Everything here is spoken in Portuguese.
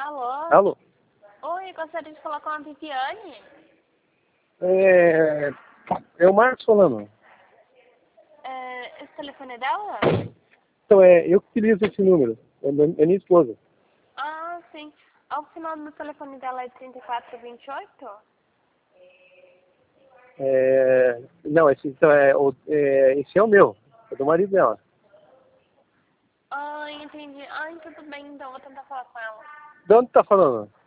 Alô? Alô? Oi, gostaria de falar com a Viviane. É o Marcos falando. Esse telefone é dela? Então, eu que utilizo esse número. É minha esposa. Ah, sim. O final do telefone dela é 3428? Não, esse é o meu. É do marido dela. Ah, entendi. Ah, tudo bem, então vou tentar falar com ela. De onde tá falando?